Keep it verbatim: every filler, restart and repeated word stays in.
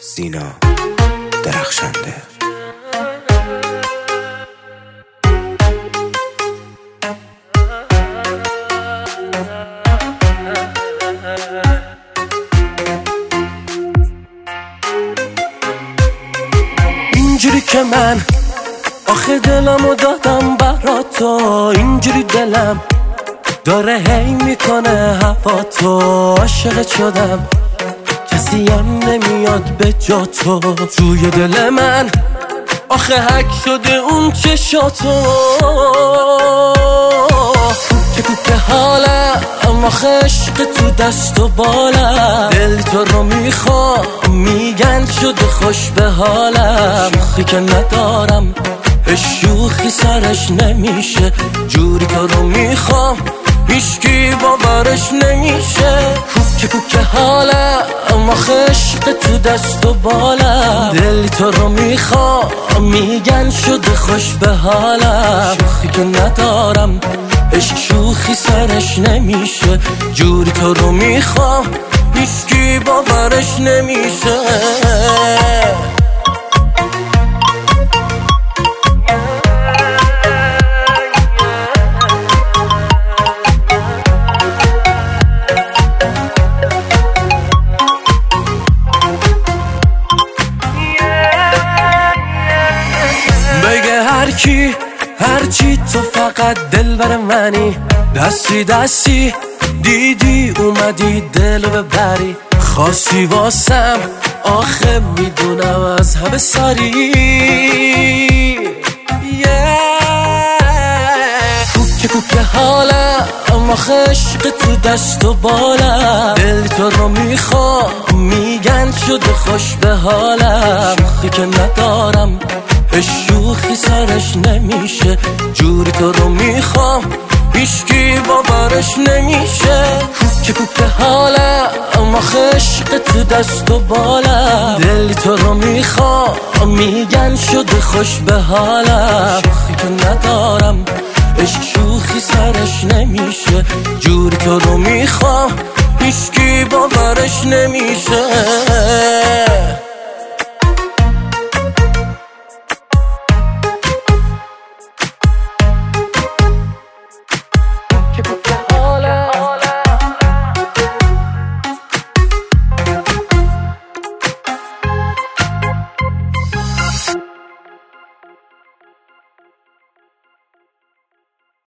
سینا درخشنده. اینجوری که من آخه دلمو دادم برا تو، اینجوری دلم داره هی میکنه هوا تو. عاشقت شدم کسی هم نمیاد به جا تو، توی دل من آخه حک شده اون چشاتو. که کوکه حالم آخه عشق تو دست و بالم، دل تو رو میخوام میگن شده خوش به حالم. شوخی که ندارم شوخی سرش نمیشه، جوری تو رو میخوام هیچکی باورش نمیشه. کوکه کوکه حالم آخه عشق تو دست و بالم، دل تو رو میخوام میگن شده خوش به حالم. شوخی که ندارم عشق شوخی سرش نمیشه، جوری تو رو میخوام هیچکی باورش نمیشه. بگه هر کی هر چی تو فقط دل بر منی، دستی دستی دیدی اومدی دل ببری. خاصی واسم آخه میدونم از همه سری. کوکه کوکه حالم آخه عشق تو دست و بالم، دل تو رو میخوام میگن شده خوش به حالم. شوخی که ندارم شوخی سرش نمیشه، جوری تو رو میخوام هیچکی باورش نمیشه. کوکه کوکه حالم آخه عشق تو دست و بالم، دل تو رو میخوام میگن شده خوش به حالم. شوخی که ندارم عشق شوخی سرش نمیشه، جوری تو رو میخوام هیچکی باورش نمیشه. Keep